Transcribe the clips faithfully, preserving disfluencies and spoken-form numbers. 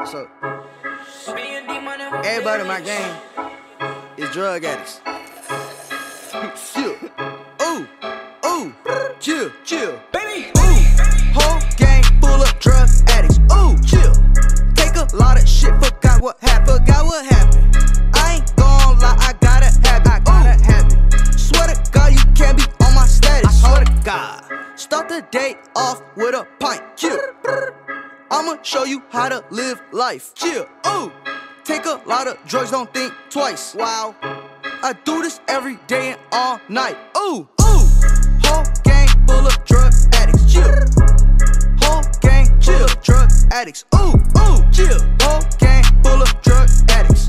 So, everybody in my gang is drug addicts. Chill. Ooh, ooh, chill, chill. Baby, ooh, whole gang full of drug addicts. Ooh, chill. Take a lot of shit, forgot what happened, forgot what happened. I ain't gon' lie, I gotta have it, I gotta have it. Swear to God, you can't be on my status. I swear to God. Start the day off with a pint. Chill. I'ma show you how to live life. Chill. Ooh. Take a lot of drugs, don't think twice. Wow. I do this every day and all night. Ooh. Ooh. Whole gang full of drug addicts. Chill. Whole gang chill. Drug addicts. Ooh. Ooh. Chill. Whole gang full of drug addicts.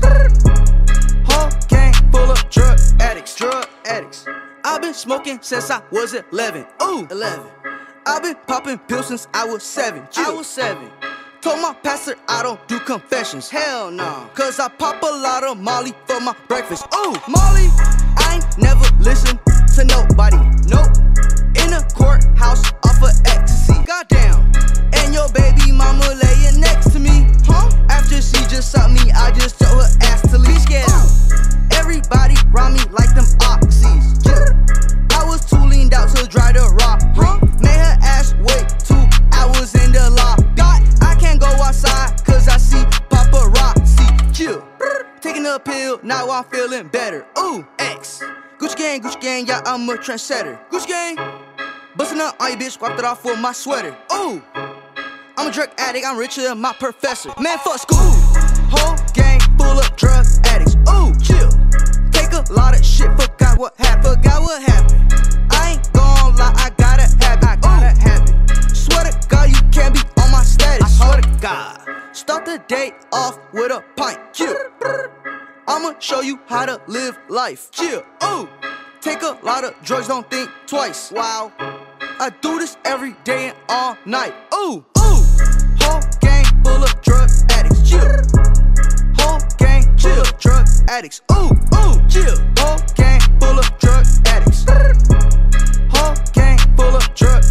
Whole gang full of drug addicts. Drug addicts. I've been smoking since I was eleven. Ooh. eleven. I've been popping pills since I was seven. Chill. I was seven. Told my pastor I don't do confessions. Hell no. Nah. Cause I pop a lot of Molly for my breakfast. Ooh, Molly. I ain't never listen to nobody. Nope. In the courthouse off of ecstasy. Goddamn. And your baby mama laying next to me. Huh? After she just saw me, I just told her ass to leave. Scared out. Everybody round me like them oxys. I was too leaned out to dry the rock. Huh? Made her ass wait two hours in the lock. I can't go outside cause I see paparazzi. Chill. Taking a pill, now I'm feeling better. Ooh, X. Gucci gang, Gucci gang, yeah, I'm a trendsetter. Gucci gang. Bustin' up on your bitch, wiped it off with my sweater. Ooh. I'm a drug addict, I'm richer than my professor. Man, fuck school. Whole gang full of drug addicts. Ooh, chill. Take a lot of shit, forgot what happened, forgot what happened. I ain't gon' lie, I gotta have it, I gotta have it. Swear to God, you can't be on my status. I swear to God. Start the day off with a pint. Chill. I'ma show you how to live life. Chill. Ooh. Take a lot of drugs, don't think twice. Wow. I do this every day and all night. Ooh. Ooh. Whole gang full of drug addicts. Chill. Whole gang chill. Drug addicts. Ooh. Ooh. Chill. Whole gang full of drug addicts. Whole gang full of drug